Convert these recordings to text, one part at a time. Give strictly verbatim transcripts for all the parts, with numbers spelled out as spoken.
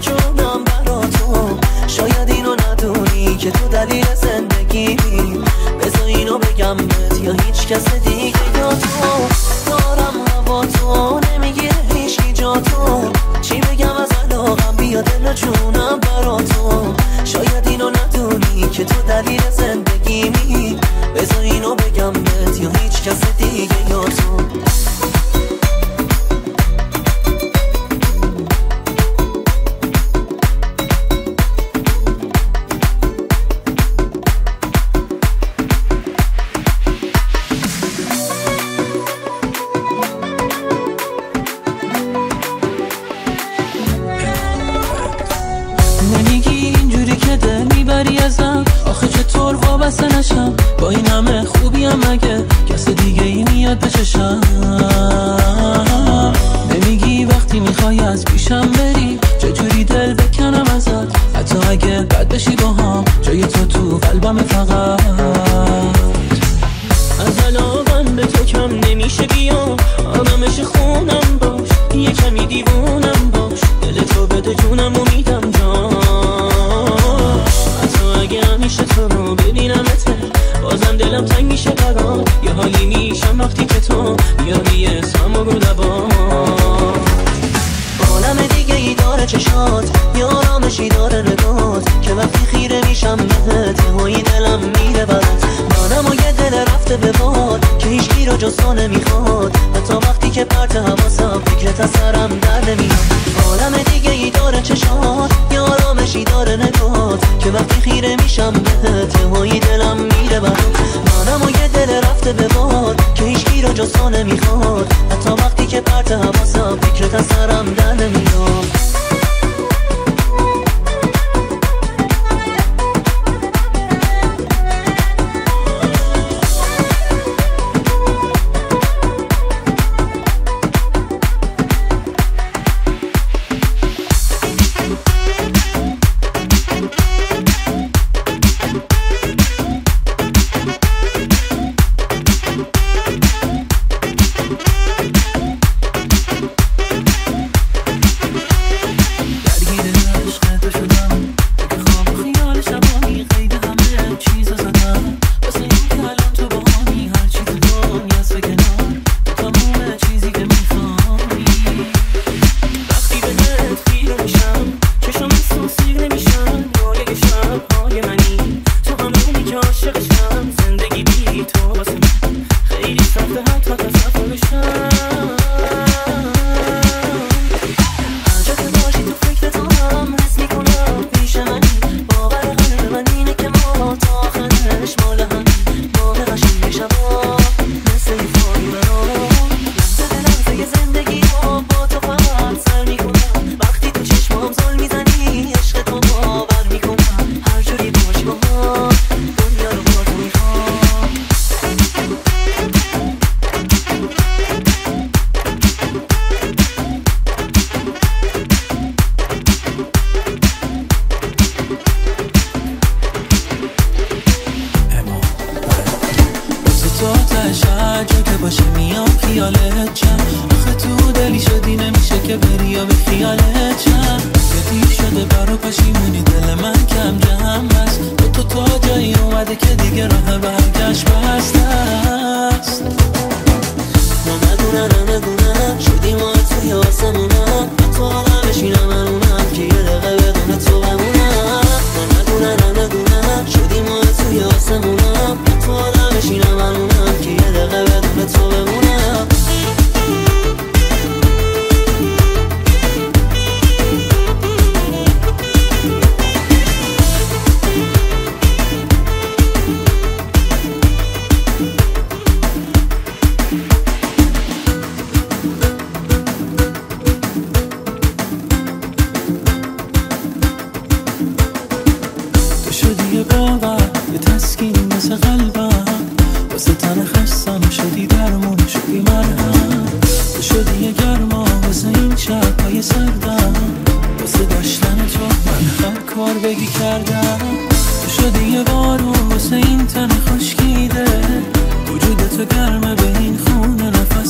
جونم برا تو. شاید اینو ندونی که تو دلیل زندگی، بذار اینو بگم بهت یا هیچ کس دیگه یا تو. دارم هوا تو نمیگیره هیچکی جا تو، چی بگم از علاقم بیا دل جونم برا تو. شاید اینو ندونی که تو دلیل زندگی، بذار اینو بگم بهت یا هیچ کس دیگه یا تو. آخه چطور وابسته نشم با این همه خوبیم مگه کس دیگه ای میاد به چشم. نمیگی وقتی میخوای از پیشم بری چجوری دل بکنم ازت، حتی اگه بد بشی با هم جای تو تو قلبم فقط. از علاقم به تو کم نمیشه بیام، آدمش خونم باش یه کمی دیوونم باش، دل تو بده جونم و میدم جان. اگه همیشه تو رو ببینمت بازم دلم تنگ میشه برام، یه حالی میشم وقتی که تو بیاری اسمم و رو لبام. عالم دیگه ای داره چشات، یه آرامشی داره نگات، که وقتی خیره میشم بهت یه هایی دلم میره برات. منم و یه دل رفته به باد که هیچکی رو جز تو نمیخواد، حتی وقتی که پرت حواسم فکرت از سرم در نمیاد. عالم دیگه ای داره چشات، یه آرامشی داره نگات، که وقتی خیره میشم بهت یه هایی دلم میره برات. منم و یه دل رفته به باد که هیچکی رو جز تو نمیخواد، حتی وقتی که پرت حواسم فکرت از سرم در نمیاد.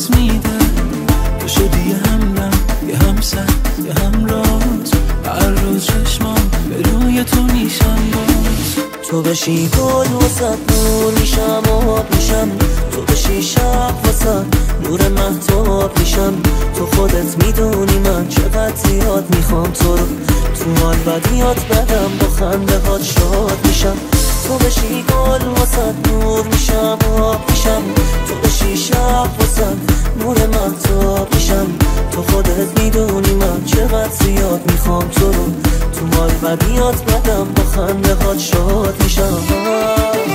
شدی یه همدم یه همسر یه همراز، هر تو بشی گل واسد نور میشم آب میشم، تو بشی شب واسد نور مهتاب میشم. تو خودت میدونی من چقدر زیاد میخوام تو رو، تو حال بدیات بدم با خنده هات شاد میشم. تو بشی گل واسد نور میشم آب میشم، تو بشی شب واسد نور مهتاب میشم. تو خودت میدونی من چقدر زیاد میخوام تو رو، تو حال بدیات بدم با خنده هات شاد میشم.